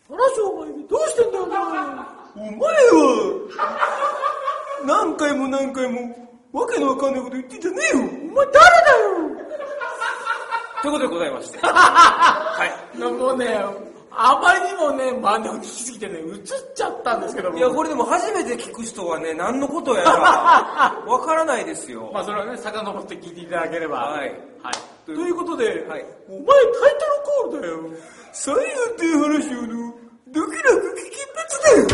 話お前どうしてんだよお前は何回もわけのわかんないこと言ってんじゃねえよ。お前誰だよ。ということでございましてはいもうねあまりにもね真似を聞きすぎてね映っちゃったんですけども、 いやこれでも初めて聞く人はね何のことやらわからないですよ。 まあそれはね遡って聞いていただければはい、 はい、ということで、 はい、 お前タイトルコールだよ。最後っていう話をのドキラク聞きっぱつだよ。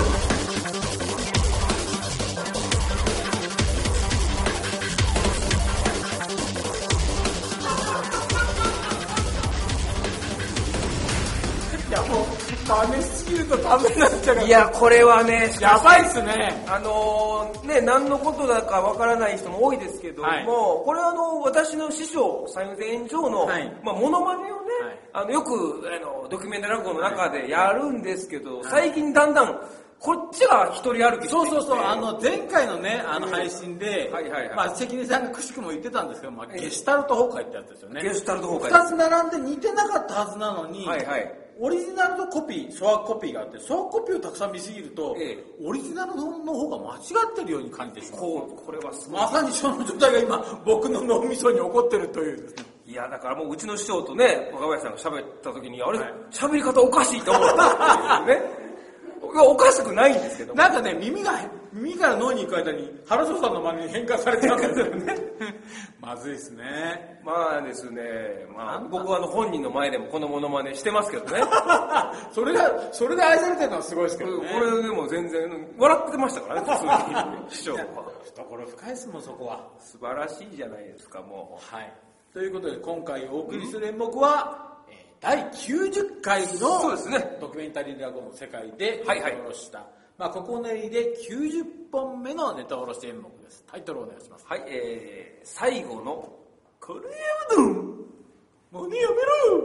いやもう真似しすぎるとダメになっちゃうから。 いやこれはねやばいっすね。 何のことだかわからない人も多いですけども、 はい、 これは私の師匠三遊亭圓生の、 はい、 モノマネをね、はい、よくドキュメンタリー落語の中でやるんですけど、はい、最近だんだんこっちが一人歩きしてきて、 そう前回のね配信で、関根さんがくしくも言ってたんですけど、ゲシュタルト崩壊ってやつですよね。 ゲシュタルト崩壊 2つ並んで似てなかったはずなのに、はいはい、オリジナルとコピー、粗悪コピーがあって、粗悪コピーをたくさん見すぎると、オリジナルの方が間違ってるように感じてしまう。 これはまさにその状態が今僕の脳みそに起こってるというですね。 いやだからもううちの師匠とね若林さんが喋った時にあれ喋り方おかしいと思ったんですよね。おかしくないんですけど、 なんかね耳から脳に行く間に原田さんの真似に変換されてるんですよね。まずいですね。 まあですね、僕は本人の前でもこのモノマネしてますけどね。 それで愛されてるのはすごいですけどね。 これでも全然笑ってましたからね、普通に師匠は。 懐深いですもんそこは。 素晴らしいじゃないですかもう。はい。ということで今回お送りする演目は、第90回のドキュメンタリー落語の世界でネタおろした、ここ練りで90本目のネタおろし演目です。タイトルをお願いします。 はい、最後のカレーうどん真似やめろよ。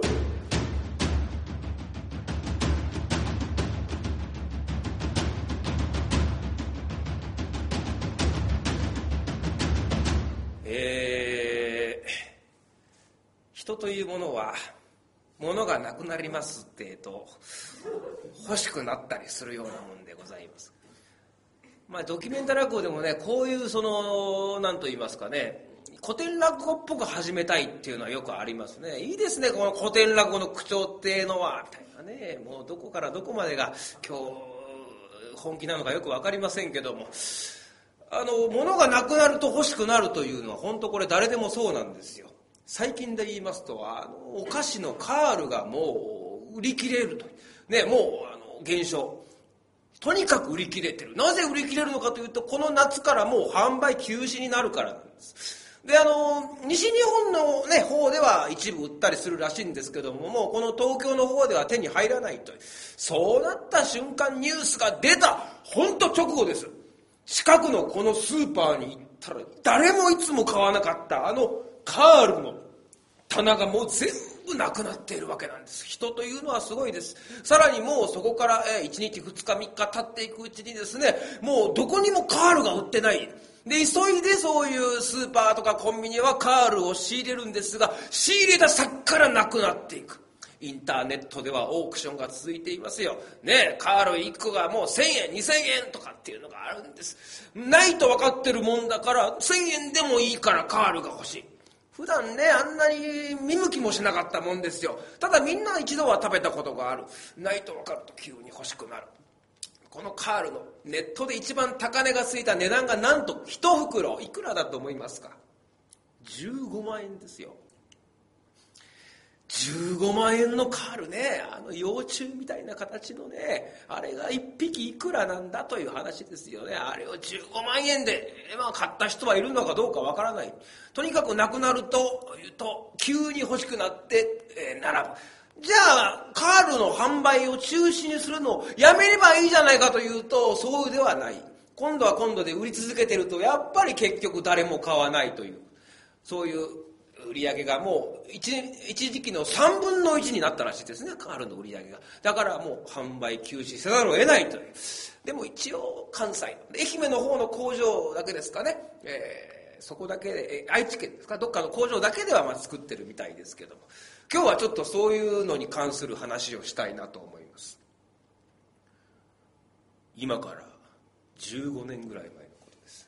人というものは物がなくなりますって欲しくなったりするようなもんでございます。ドキュメンタリー落語でもねこういう何と言いますかね古典落語っぽく始めたいっていうのはよくありますね。いいですねこの古典落語の口調っていうのはみたいなね。もうどこからどこまでが今日本気なのかよく分かりませんけども、物がなくなると欲しくなるというのは本当これ誰でもそうなんですよ。最近で言いますとお菓子のカールがもう売り切れるとね、もう減少、とにかく売り切れてる。なぜ売り切れるのかというとこの夏からもう販売休止になるからなんです。で西日本のね方では一部売ったりするらしいんですけども、もうこの東京の方では手に入らないという。そうなった瞬間ニュースが出た本当直後です。近くのこのスーパーに行ったら誰もいつも買わなかったカールの棚がもう全部なくなっているわけなんです。人というのはすごいです。さらにもうそこから1日2日3日経っていくうちにですね、もうどこにもカールが売ってない。で急いでそういうスーパーとかコンビニはカールを仕入れるんですが、仕入れた先からなくなっていく。インターネットではオークションが続いていますよ。ね、カール1個がもう1000円2000円とかっていうのがあるんです。ないと分かってるもんだから1000円でもいいからカールが欲しい。普段ねあんなに見向きもしなかったもんですよ。ただみんな一度は食べたことがある。ないと分かると急に欲しくなる。このカールのネットで一番高値がついた値段がなんと1袋いくらだと思いますか。15万円ですよ。15万円のカールね、幼虫みたいな形のね、あれが1匹いくらなんだという話ですよね。あれを15万円で、買った人はいるのかどうかわからない。とにかくなくなると急に欲しくなって、並ぶ。じゃあカールの販売を中止にするのをやめればいいじゃないかというと、そうではない。今度は今度で売り続けてるとやっぱり結局誰も買わないという、そういう売り上げがもう一時期の3分の1になったらしいですね、カールの売り上げが。だからもう販売休止せざるを得ないという。でも一応関西愛媛の方の工場だけですかね、そこだけで愛知県ですか、どっかの工場だけでは作ってるみたいですけども、今日はちょっとそういうのに関する話をしたいなと思います。 今から15年ぐらい前のことです。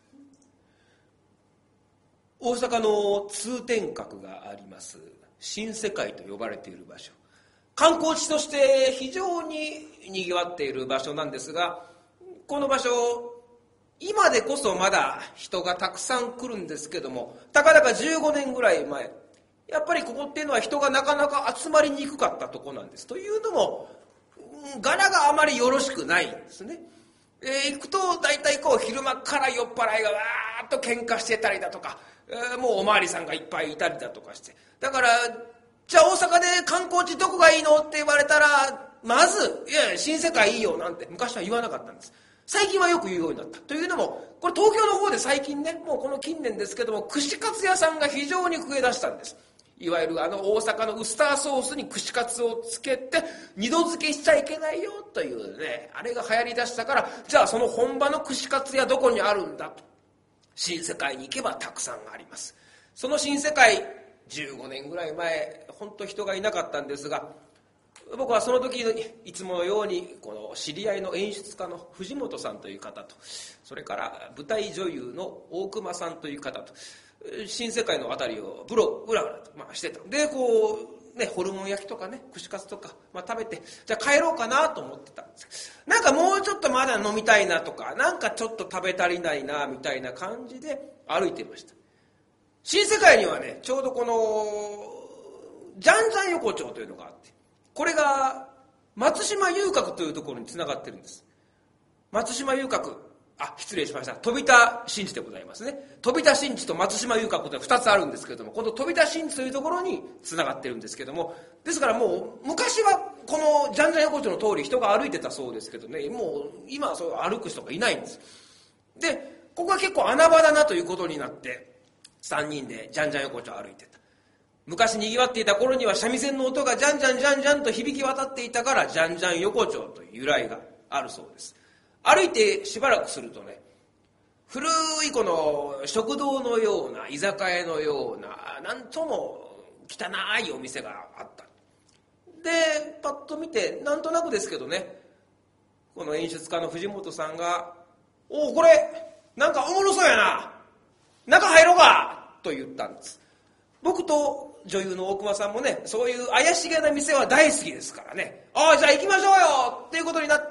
大阪の通天閣があります新世界と呼ばれている場所、観光地として非常ににぎわっている場所なんですが、この場所今でこそまだ人がたくさん来るんですけども、たかだか15年ぐらい前、やっぱりここっていうのは人がなかなか集まりにくかったとこなんです。というのも柄があまりよろしくないんですね。行くと大体こう昼間から酔っ払いがわーっと喧嘩してたりだとか、もうおまわりさんがいっぱいいたりだとかして、だからじゃあ大阪で観光地どこがいいのって言われたら、まずいや新世界いいよなんて昔は言わなかったんです。最近はよく言うようになった。というのもこれ東京の方で最近ね、もうこの近年ですけども、串カツ屋さんが非常に増え出したんです。いわゆる大阪のウスターソースに串カツをつけて二度漬けしちゃいけないよというね、あれが流行りだしたから、じゃあその本場の串カツ屋どこにあるんだと。新世界に行けばたくさんあります。その新世界15年ぐらい前、本当人がいなかったんですが、僕はその時いつものようにこの知り合いの演出家の藤本さんという方と、それから舞台女優の大隈さんという方と新世界のあたりをブラブラと、してた。でこうね、ホルモン焼きとかね、串カツとか、食べて、じゃあ帰ろうかなと思ってたんです。なんかもうちょっとまだ飲みたいなとか、なんかちょっと食べ足りないなみたいな感じで歩いてました。新世界にはね、ちょうどこのジャンジャン横丁というのがあって、これが松島遊郭というところにつながってるんです。松島遊郭、失礼しました、飛田新地でございますね。飛田新地と松島遊郭という2つあるんですけれども、この飛田新地というところにつながってるんですけども、ですからもう昔はこのジャンジャン横丁の通り人が歩いてたそうですけどね、もう今はそう歩く人がいないんです。でここは結構穴場だなということになって3人でジャンジャン横丁を歩いてた。昔にぎわっていた頃には三味線の音がジャンジャンジャンジャンと響き渡っていたから、ジャンジャン横丁という由来があるそうです。歩いてしばらくするとね、古いこの食堂のような居酒屋のようななんとも汚いお店があった。でパッと見てなんとなくですけどね、この演出家の藤本さんが「おお、これなんかおもろそうやな、中入ろうか」と言ったんです。僕と女優の大隈さんもね、そういう怪しげな店は大好きですからね、じゃあ行きましょうよっていうことになって、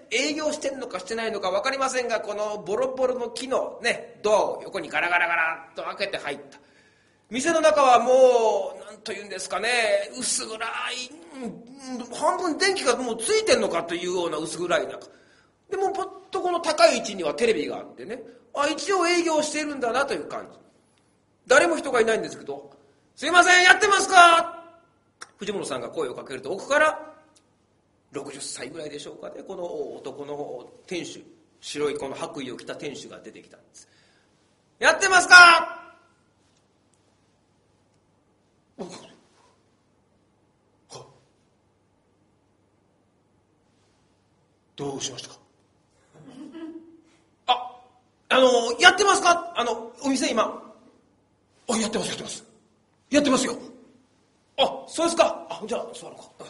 営業してんのかしてないのか分かりませんが、このボロボロの木のねドアを横にガラガラガラっと開けて入った。店の中はもう何というんですかね、薄暗い、半分電気がもうついてんのかというような薄暗い中で、もポッとこの高い位置にはテレビがあってね、一応営業しているんだなという感じ。誰も人がいないんですけど、すいませんやってますか、藤本さんが声をかけると、奥から60歳ぐらいでしょうかね、この男の店主、白いこの白衣を着た店主が出てきたんです。やってますか。どうしましたか。やってますか、お店今。やってますやってますよ。そうですか。じゃあ座ろうか。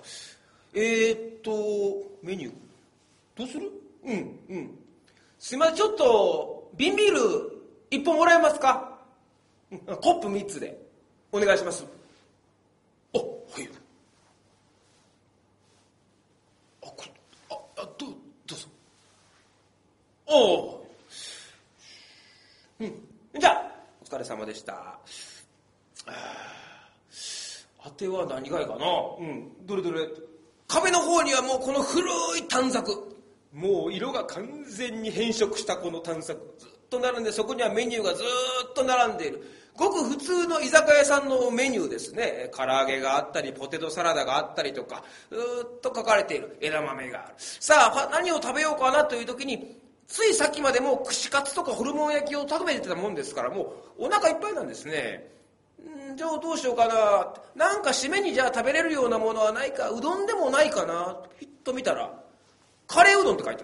メニューどうする。すいません、ちょっと瓶ビール1本もらえますか。コップ3つでお願いします。はい。どうぞ。じゃあお疲れ様でした。あては何がいいかな。どれ壁の方にはもうこの古い短冊、もう色が完全に変色したこの短冊ずっと並んで、そこにはメニューがずっと並んでいる。ごく普通の居酒屋さんのメニューですね。唐揚げがあったりポテトサラダがあったりとか、ずっと書かれている。枝豆がある。さあ何を食べようかなという時に、ついさっきまでもう串カツとかホルモン焼きを食べてたもんですから、もうお腹いっぱいなんですね。じゃあどうしようかな、なんか締めにじゃあ食べれるようなものはないか、うどんでもないかな、ひっと見たらカレーうどんって書いてあった。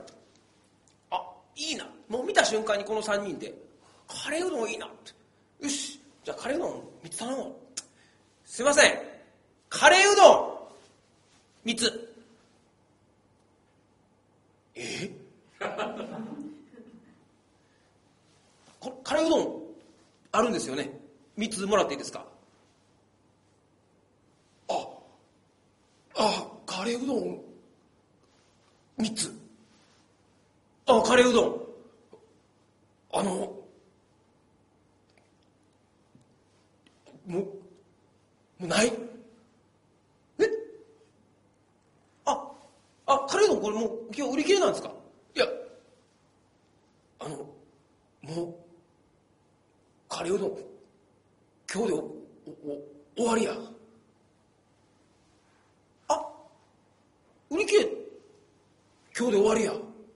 いいな。もう見た瞬間にこの3人でカレーうどんいいなって、よしじゃあカレーうどん3つ頼もう。すいません、カレーうどん3つ。 カレーうどんあるんですよね。3つもらっていいですか？カレーうどん3つ。カレーうどんもうない。カレーうどんこれもう今日売り切れなんですか？いやもうカレーうどん今日で終わりや。売り切れ今日で終わりや。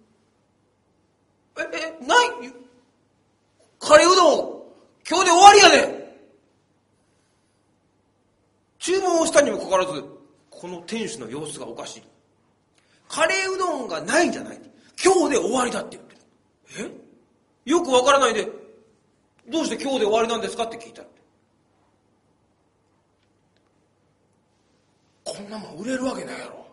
ないカレーうどん今日で終わりやで。注文をしたにもかかわらずこの店主の様子がおかしい。カレーうどんがないんじゃない、今日で終わりだって言ってる。よくわからないでどうして今日で終わりなんですかって聞いたって。こんなもん売れるわけないやろ。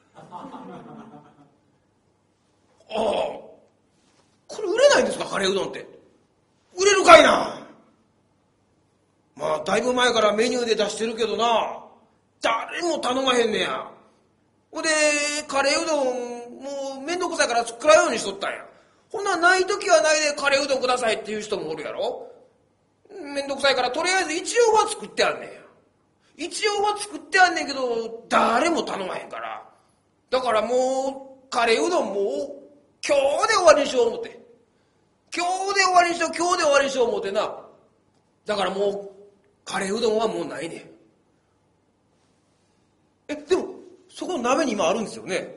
これ売れないんですか、カレーうどんって。売れるかいな。まあだいぶ前からメニューで出してるけどな、誰も頼まへんねや。ほんでカレーうどんもうめんどくさいから作らんようにしとったんや。ほんなない時はないでカレーうどんくださいっていう人もおるやろ。めんどくさいからとりあえず一応は作ってあんねんや。一応は作ってあんねんけど誰も頼まへんから、だからもうカレーうどんもう今日で終わりにしよう思って、今日で終わりにしよう思ってな。だからもうカレーうどんはもうないねん。でもそこの鍋に今あるんですよね。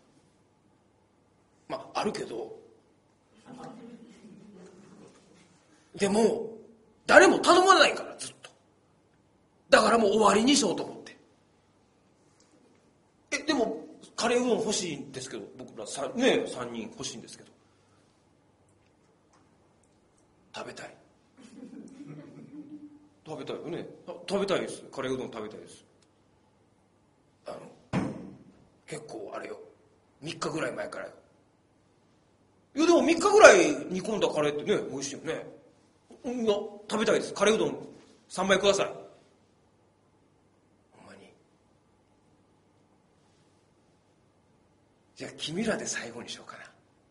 あるけどでも誰も頼まないからずっと。だからもう終わりにしようと思って。でもカレーうどん欲しいんですけど、僕ら3人欲しいんですけど。食べたいよね。食べたいです。カレーうどん食べたいです。結構あれよ、3日ぐらい前からよ。いやでも3日ぐらい煮込んだカレーってね美味しいよね。食べたいです。カレーうどん3杯ください。ほんまに。じゃあ君らで最後にしようかな。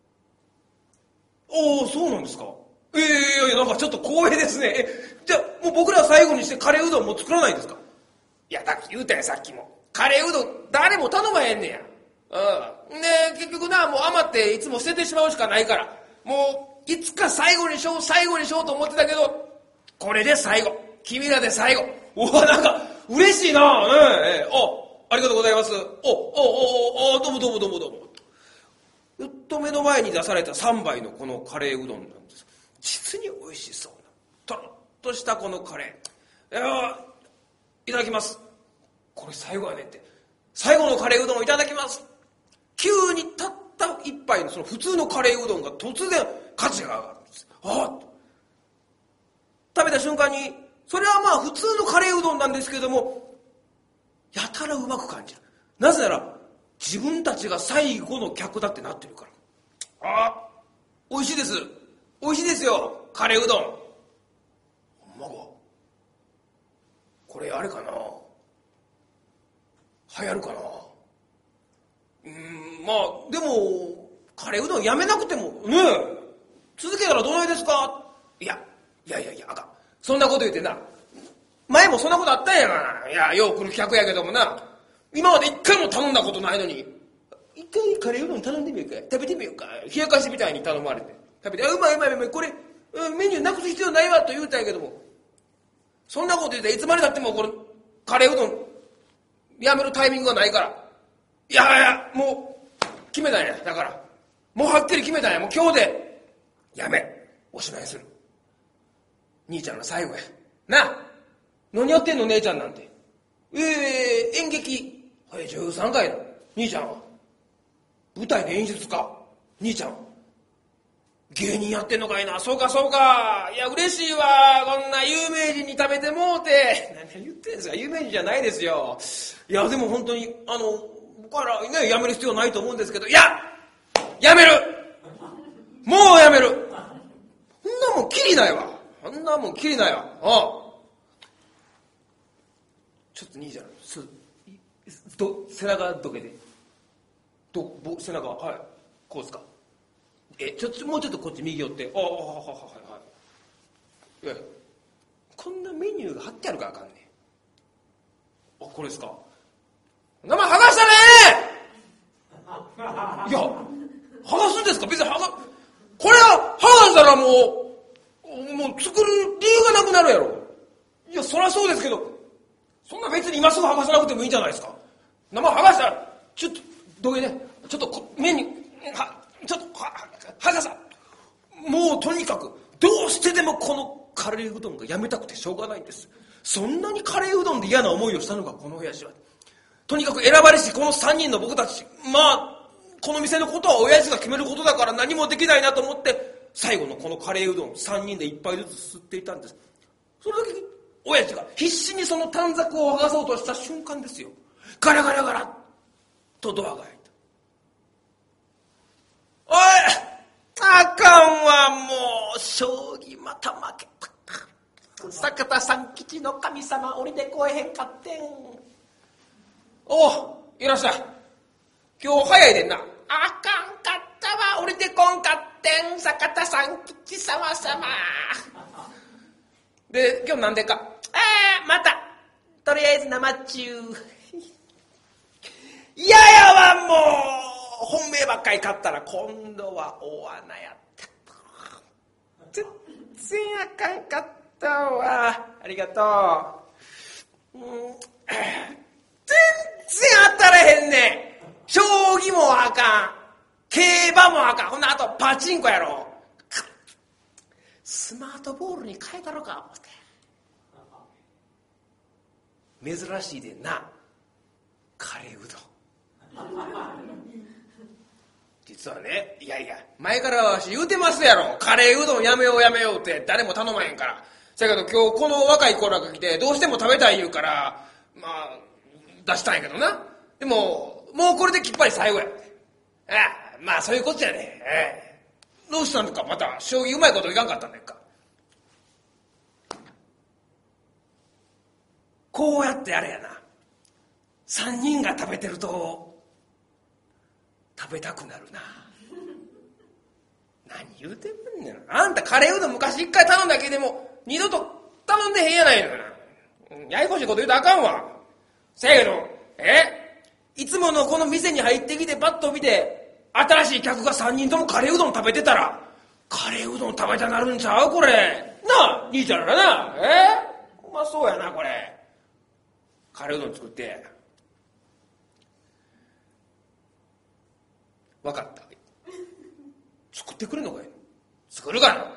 そうなんですか。なんかちょっと光栄ですね。じゃあもう僕ら最後にしてカレーうどんも作らないんですか？いやだって言うたやんさっきも。カレーうどん誰も頼まへんねや。結局な、もう余っていつも捨ててしまうしかないから、もういつか最後にしようと思ってたけど、これで最後、君らで最後。なんか嬉しいな。ありがとうございます。どうも。やっと目の前に出された3杯のこのカレーうどんなんです。実に美味しそうなとろっとしたこのカレー。いただきます。これ最後やねって。最後のカレーうどんをいただきます。急にたった一杯のその普通のカレーうどんが突然価値が上がるんです。食べた瞬間にそれはまあ普通のカレーうどんなんですけれども、やたらうまく感じる。なぜなら自分たちが最後の客だってなってるから。美味しいです。美味しいですよカレーうどん。ほんまか。これあれかな、流行るかな。でもカレーうどんやめなくてもね、続けたらどないですか。いやあかん。そんなこと言ってな、前もそんなことあったんやがな。いやよう来る客やけどもな、今まで一回も頼んだことないのに、一回カレーうどん頼んでみようか、食べてみようか、冷やかしみたいに頼まれて食べて、うまいこれメニューなくす必要ないわと言うたんやけども、そんなこと言っていつまでたってもこれカレーうどんやめるタイミングがないから。いやもう決めたんや。だからもうはっきり決めたんや。もう今日でやめ、おしまいする。兄ちゃんの最後やな。何やってんの姉ちゃんなんて。演劇13回の兄ちゃんは舞台で演出か。兄ちゃん芸人やってんのかいな。そうか。いや嬉しいわ、こんな有名人に食べてもうて。何言ってんですか、有名人じゃないですよ。いやでも本当に僕からね、やめる必要ないと思うんですけど。いややめる。 もうやめる。そんなもんきりないわ。そんなもんきりないわ。ちょっと兄ちゃん、背中どけて。背中、はい。こうですか。もうちょっとこっち右寄って。はい。いや、こんなメニューが貼ってあるからあかんねん。これですか。名前剥がしたねいや、剥がすんですか。別にこれは剥がしたらもう作る理由がなくなるやろ。いや、そりゃそうですけど、そんな別に今すぐ剥がさなくてもいいんじゃないですか。生剥がしたら、ちょっと、どけね、ちょっと目に、ちょっと、剥がさ。もうとにかく、どうしてでもこのカレーうどんがやめたくてしょうがないんです。そんなにカレーうどんで嫌な思いをしたのか、この親父は。とにかく選ばれしこの3人の僕たち、この店のことは親父が決めることだから何もできないなと思って、最後のこのカレーうどん3人で1杯ずつ吸っていたんです。その時に親父が必死にその短冊を剥がそうとした瞬間ですよ。ガラガラガラとドアが開いた。おい、あかんわ、もう将棋また負けた。坂田三吉の神様降りてこえへんかってん。いらっしゃい。今日早いでんな。あかんかったわ、降りてこんかってん、坂田三吉様。で、今日なんでか。また、とりあえず生中。嫌やわ、もう。本命ばっかり買ったら今度は大穴やった。全然あかんかったわ。ありがとう。全然当たれへんねん。将棋もあかん。競馬もあかん。ほんなあとパチンコやろ。スマートボールに変えたろか思って。珍しいでんな。カレーうどん。実はね、いや前からわし言うてますやろ。カレーうどんやめようって誰も頼まへんから。せやけど今日この若い子らが来てどうしても食べたい言うから出したんやけどな。でももうこれできっぱり最後や。そういうことじゃね。どうしたんか。また将棋うまいこといかんかったんだよか。こうやってあれやな、3人が食べてると食べたくなるな。何言うてんねん。あんたカレーうどん昔1回頼んだけでも二度と頼んでへんやないの。ややこしいこと言うとあかんわ。せやけどいつものこの店に入ってきてパッと見て新しい客が3人ともカレーうどん食べてたらカレーうどん食べたなるんちゃうこれなあ。兄ちゃんらな。うまそうやなこれ。カレーうどん作って。分かった。作ってくれんのかい。作るから。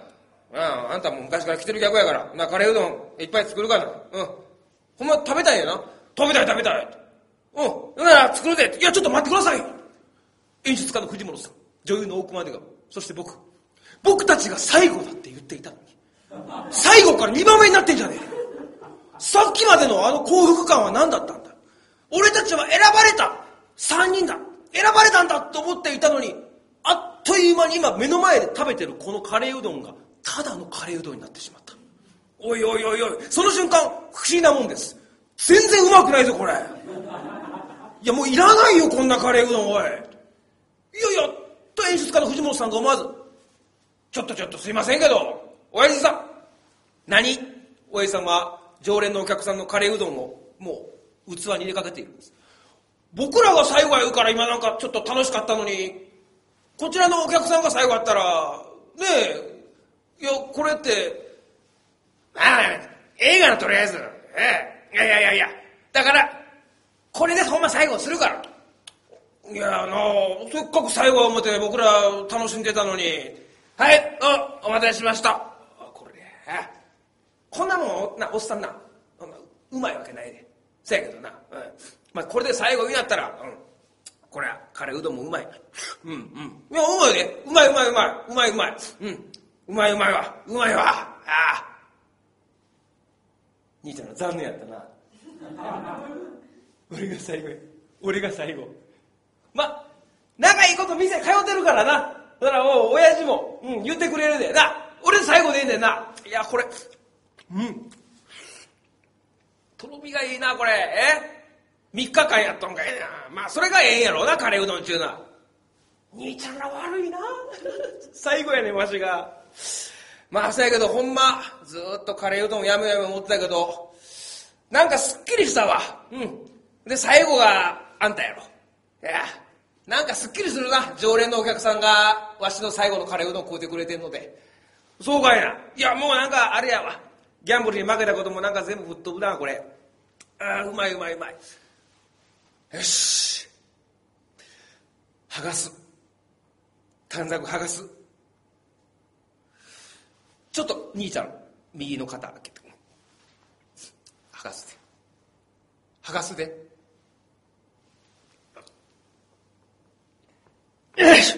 あんたも昔から来てる客やからカレーうどんいっぱい作るから。ほんま食べたいんやな。食べたい。なら作るで。いやちょっと待ってください。演出家の藤本さん、女優の大熊出川、そして僕たちが最後だって言っていたのに最後から2番目になってんじゃねえ。さっきまでのあの幸福感は何だったんだ。俺たちは選ばれた3人だ。選ばれたんだと思っていたのに、あっという間に今目の前で食べてるこのカレーうどんがただのカレーうどんになってしまった。おい、その瞬間不思議なもんです。全然うまくないぞこれ。いやもういらないよこんなカレーうどん。おい、と演出家の藤本さんが思わず、ちょっとすいませんけど親父さん。何。親父さんは常連のお客さんのカレーうどんをもう器に入れかけているんです。僕らが最後や言うから今なんかちょっと楽しかったのに、こちらのお客さんが最後やったらねえ、これって映画のとりあえずいやだからこれでほんま最後するから。せっかく最後を思って僕ら楽しんでたのに。お待たせしました。これこんなもんおっさんなうまいわけないで。せやけどな、これで最後になったらこれはカレーうどんもうまい。いやうまいで。うまい。うまいわ。兄ちゃんの残念やったな。俺が最後。仲いいこと店通ってるからな。 だからもう親父も、言ってくれるでな。俺最後でいいんだよな。いやこれとろみがいいなこれ。3日間やっとんかええな。まあそれがええんやろうな、カレーうどんちゅうな。兄ちゃんら悪いな最後やねんわしが。まあそうやけどほんまずーっとカレーうどんやめやめ思ってたけど、なんかすっきりしたわ。で最後があんたやろ。いやなんかすっきりするな、常連のお客さんがわしの最後のカレーうどん食うてくれてんので。そうかいな。いやもうなんかあれやわ、ギャンブルに負けたこともなんか全部吹っ飛ぶなこれ。うまいうまいうまい。よし剥がす、短冊剥がす。ちょっと兄ちゃん右の肩開けて剥がすで、剥がすで。よし。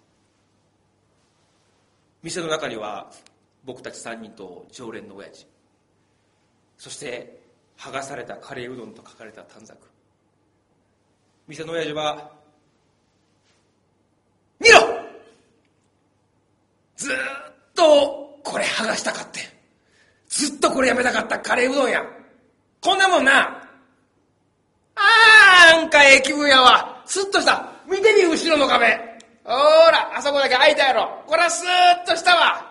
店の中には僕たち3人と常連の親父、そして剥がされたカレーうどんと書かれた短冊。店の親父は見ろ、ずーっとこれ剥がしたかって、ずっとこれやめたかったカレーうどんや。こんなもんな、なんかええ気分やわ。スッとした。見てみ後ろの壁、ほらあそこだけ開いたやろ。これはスーッとしたわ。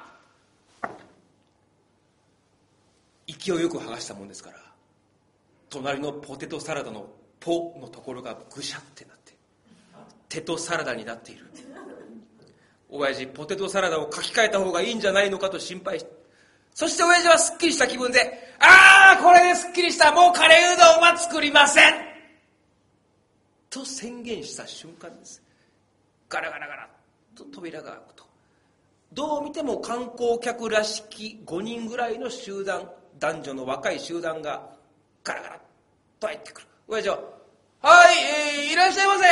勢いよく剥がしたもんですから、隣のポテトサラダのポのところがぐしゃってなってテトサラダになっている。親父ポテトサラダを書き換えた方がいいんじゃないのかと心配して、そして親父はすっきりした気分で、これですっきりした、もうカレーうどんは作りませんと宣言した瞬間です。ガラガラガラと扉が開くと、どう見ても観光客らしき5人ぐらいの集団、男女の若い集団がガラガラと入ってくる。親父は、はい、いらっしゃいませ。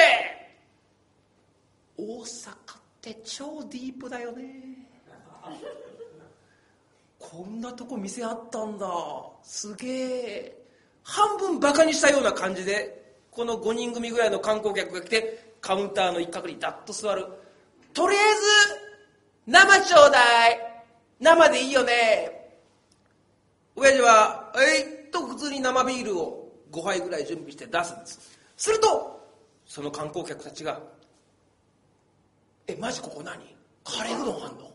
大阪って超ディープだよね。こんなとこ店あったんだ、すげえ。半分バカにしたような感じでこの5人組ぐらいの観光客が来て、カウンターの一角にダッと座る。とりあえず生ちょうだい、生でいいよね。親父はと普通に生ビールを5杯ぐらい準備して出すんです。するとその観光客たちが、マジここ何、カレーうどんあんの。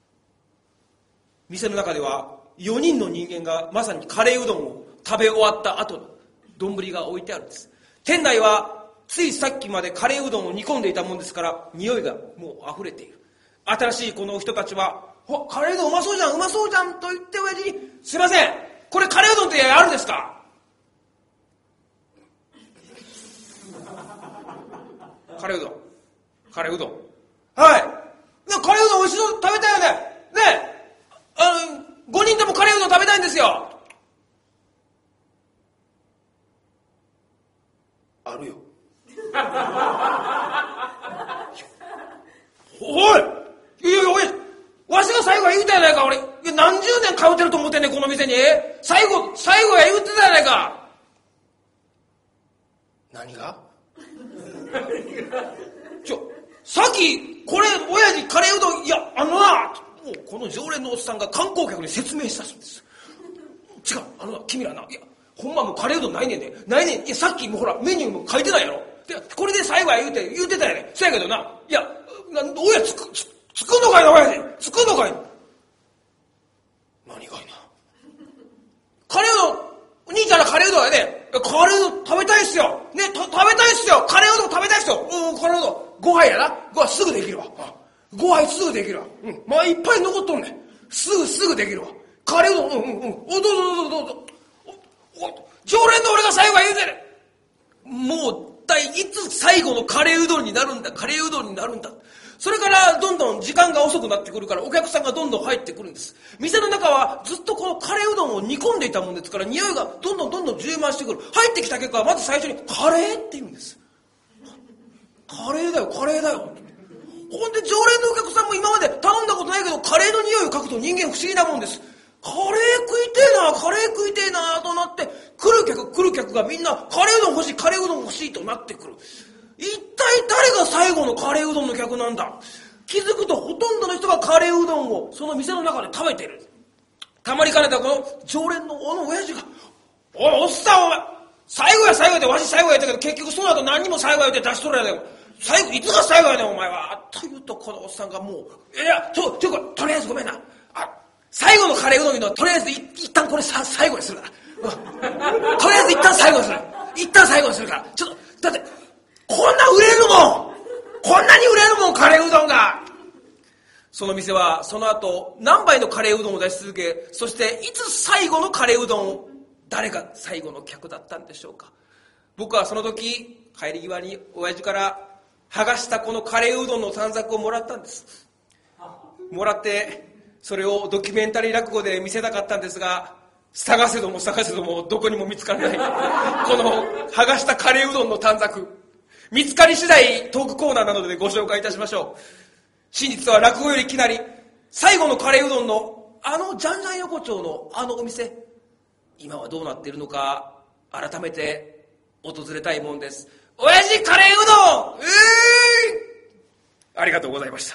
店の中では4人の人間がまさにカレーうどんを食べ終わった後の丼が置いてあるんです。店内はついさっきまでカレーうどんを煮込んでいたもんですから、匂いがもう溢れている。新しいこの人たちは、カレーうどんうまそうじゃんうまそうじゃんと言って親父に、すいませんこれカレーうどんってあるんですか。カレーうどん、カレーうどん、はい、カレーうどん美味しそう食べたいよね。ねえ、5人ともカレーうどん食べたいんですよ。あるよ。おい、いやおい、わしが最後は言うたやないか。俺何十年通ってると思ってんねんこの店に。最後や言うてたやないか。何がさっきこれ親父カレーうどん、いやもうこの常連のおっさんが観光客に説明したそうです。違う、君らな、いやほんまもうカレーうどんないねんで、ないねん。いやさっきもほらメニューも書いてないやろ。でこれで最後は言うてたやねん。そやけどな、いや親作んのかいな、親父作んのかい。何がいな。カレーうどん、お兄ちゃんらカレーうどんやね。カレーうどん食べたいっすよね、食べたいっすよ、カレーうどん食べたいっすよ。カレーうどん5杯やな、5杯すぐできるわ。5杯すぐできるわ。まあいっぱい残っとんねん。すぐできるわ。カレーうどん、どうぞ。常連の俺が最後は言うてる。もういつ最後のカレーうどんになるんだ、カレーうどんになるんだ。それからどんどん時間が遅くなってくるから、お客さんがどんどん入ってくるんです。店の中はずっとこのカレーうどんを煮込んでいたもんですから、匂いがどんどん充満してくる。入ってきた結果はまず最初にカレーって言うんです。カレーだよ。ほんで常連のお客さんも今まで頼んだことないけど、カレーの匂いを嗅ぐと人間不思議なもんです。カレー食いてえなとなって、来る客がみんなカレーうどん欲しいとなってくる。一体誰が最後のカレーうどんの客なんだ。 気づくとほとんどの人がカレーうどんをその店の中で食べている。たまりかねたこの常連の親父が、おい、おっさんお前、最後やってわし最後やったけど、結局その後何にも最後やって出しとるやで、最後、いつが最後やねんお前は。と言うとこのおっさんがもう、いや、とりあえずごめんな。最後のカレーうどんのとりあえず一旦これ最後にするから。とりあえず一旦最後にする。一旦最後にするから。ちょっと、だって、こんな売れるもんこんなに売れるもんカレーうどんが。その店はその後何杯のカレーうどんを出し続け、そしていつ最後のカレーうどんを、誰が最後の客だったんでしょうか。僕はその時帰り際に親父から剥がしたこのカレーうどんの短冊をもらったんです。もらってそれをドキュメンタリー落語で見せたかったんですが、探せどもどこにも見つからないこの剥がしたカレーうどんの短冊、見つかり次第トークコーナーなどでご紹介いたしましょう。真実は落語よりきなり、最後のカレーうどんのジャンジャン横丁のお店、今はどうなっているのか改めて訪れたいもんです。親父カレーうどん、ありがとうございました。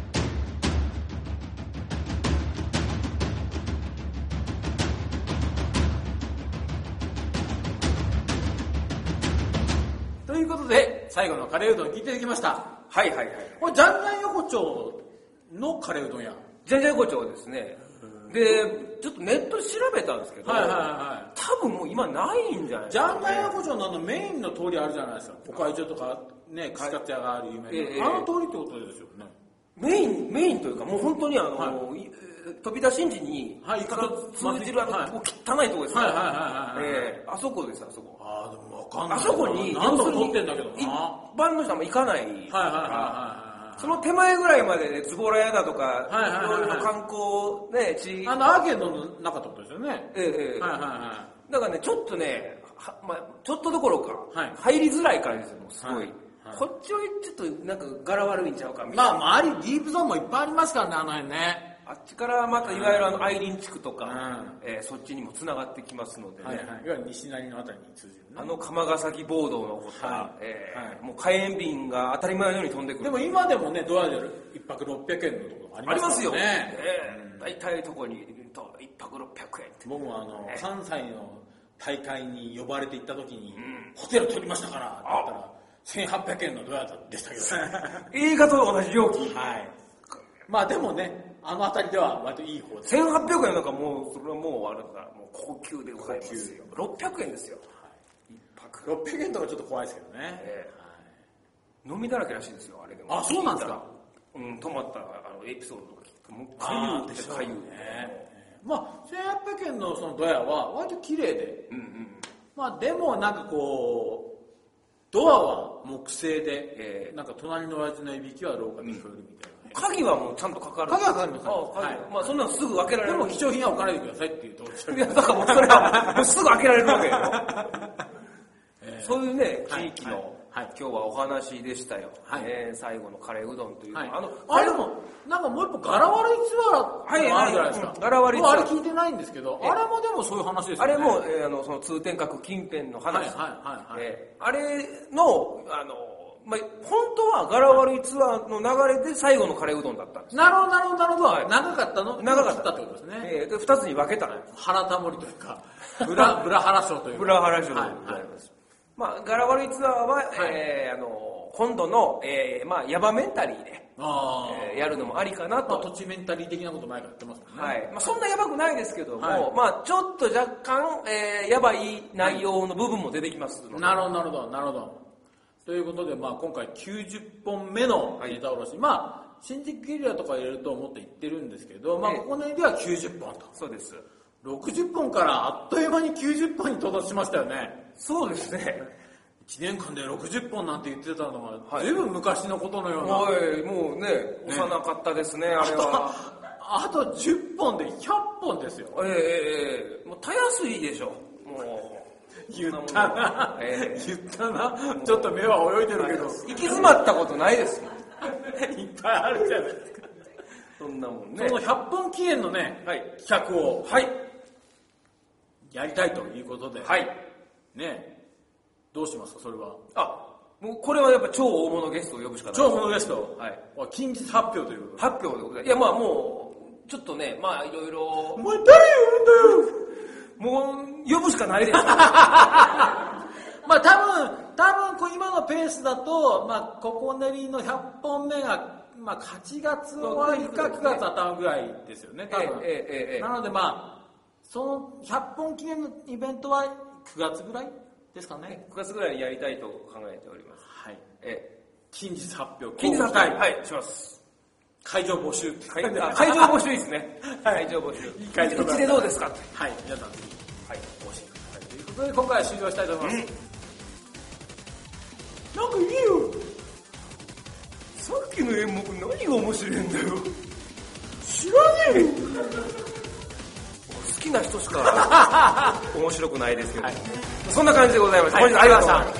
ということで最後のカレーうどん聞いていただきました。 はいこれジャンジャン横丁のカレーうどん屋。 ジャンジャン横丁ですね。でちょっとネットで調べたんですけど、多分もう今ないんじゃないですか、ね。 ジャンジャン横丁のメインの通りあるじゃないですか。お会長とかね、串カツ屋がある有名な、あの通りってことですよね。 メインというかもう本当に飛び出しんじに通じる汚いとこですよ。あそこです、あそこ。 でも分かんない。 あそこに何度も撮ってんだけどな。 一般の人は行かない。その手前ぐらいまでズボラ屋だとか、いろいろ観光ね、 アーケードの中ってことですよね。 だからね、ちょっとね、ちょっとどころか、入りづらい感じですよ、すごい。こっちはちょっとなんか柄悪いんちゃうかみたいな。 周りディープゾーンもいっぱいありますからね、あの辺ね。 あっちからまたいわゆるアイリン地区とか、そっちにもつながってきますのでね、 いわゆる西成のあたりに通じる、 ね、釜ヶ崎暴動の起こった、もう火炎瓶が当たり前のように飛んでくる。 でも今でもね、ドアで1泊600円のところありますよね。 大体とこにいると1泊600円って。 僕も関西の大会に呼ばれて行った時に、ホテル取りましたからって言ったら1800円のドアでしたけど映画と同じ料金。 でもね、あの辺りでは割といい方です。 1800円なんかもう、それはもうあれだから、もう高級でございますよ。600円ですよ。 1泊。600円とかちょっと怖いですけどね。 飲みだらけらしいですよ、あれでも。 そうなんですか。 泊まったエピソードとか聞くと、もうかゆってかゆいね。 1800円のそのドヤは割と綺麗で。でもなんかこう、ドアは木製で、なんか隣の親父のいびきは廊下で聞こえるみたいな。 鍵はもうちゃんとかかる。 鍵はかかります。 そんなのすぐ開けられる。 でも貴重品は置かないでくださいっていうところ。 いや、だからもうそれはもうすぐ開けられるわけよ。そういうね、地域の今日はお話でしたよ。最後のカレーうどんという。 あれもなんかもう一歩柄悪いツアーあるじゃないですか。 柄悪いツアー。 あれ聞いてないんですけど、あれもでもそういう話ですよね。 あれもその通天閣近辺の話。あれの本当は柄悪いツアーの流れで最後のカレーうどんだったんです。 なるほど。長かったの？長かったってことですね。 で2つに分けた。 腹たもりというか、ブラハラ賞というか。 ブラハラ賞でございます。柄悪いツアーは今度のヤバメンタリーでやるのもありかなと。 土地メンタリー的なこと前からやってますもんね。 そんなヤバくないですけども、ちょっと若干ヤバい内容の部分も出てきますので。 なるほど。ということで、今回90本目のネタおろし、新宿ゲリラとか入れるともっといってるんですけど、ここの絵では90本と。 そうです。 60本からあっという間に90本に到達しましたよね。 そうですね。 1年間で60本なんて言ってたのが、随分昔のことのような。 もうね、幼かったですね、あれは。 あと10本で100本ですよ。 もうたやすいでしょ。もう。 言ったな。ちょっと目は泳いでるけど。 行き詰まったことないですよ。 いっぱいあるじゃないですか。 そんなもんね。 その100本記念のね、企画を、やりたいということで。ね、どうしますか、それは。 もうこれはやっぱ超大物ゲストを呼ぶしかない。 超大物ゲスト。 はい。 近日発表ということで。 発表でございます。いや、まあもう、ちょっとね、まあいろいろ。 お前誰呼ぶんだよ。 もう、呼ぶしかないです。まあ多分今のペースだと、まあ、ココネリの100本目が、まあ、8月終わりか9月頭ぐらいですよね、多分。なのでまあ、その100本記念のイベントは9月ぐらいですかね。 9月ぐらいにやりたいと考えております。 はい。近日発表。 近日発表。はい、します。 会場募集。 会場募集いいですね。会場募集。 いい会場うちでどうですか。 はい、皆さんぜひ、はい、募集ください。ということで、今回は終了したいと思います。なんかいいよ。 さっきの演目何が面白いんだよ。 知らねえよ。 好きな人しか面白くないですけど、はい、そんな感じでございました。 はい、ありがとうございました。